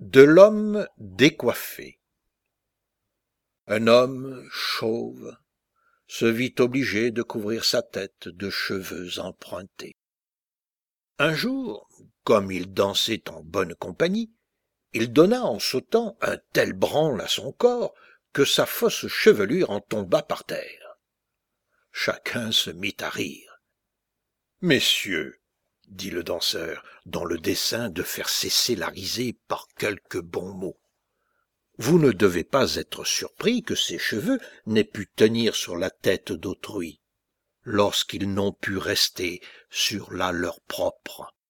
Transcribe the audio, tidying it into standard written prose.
De l'homme décoiffé. Un homme chauve se vit obligé de couvrir sa tête de cheveux empruntés. Un jour, comme il dansait en bonne compagnie, il donna en sautant un tel branle à son corps que sa fausse chevelure en tomba par terre. Chacun se mit à rire. « Messieurs, dit le danseur, dans le dessein de faire cesser la risée par quelques bons mots, vous ne devez pas être surpris que ces cheveux n'aient pu tenir sur la tête d'autrui, lorsqu'ils n'ont pu rester sur la leur propre.